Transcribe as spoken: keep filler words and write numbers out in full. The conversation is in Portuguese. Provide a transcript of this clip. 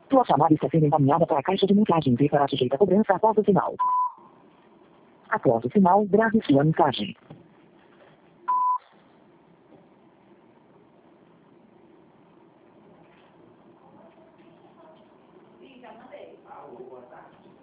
Sua chamada está sendo encaminhada para a caixa de mensagens e será sujeita a cobrança após o sinal. Após o sinal, grave sua mensagem. Sim, já mandei. Ah, boa tarde.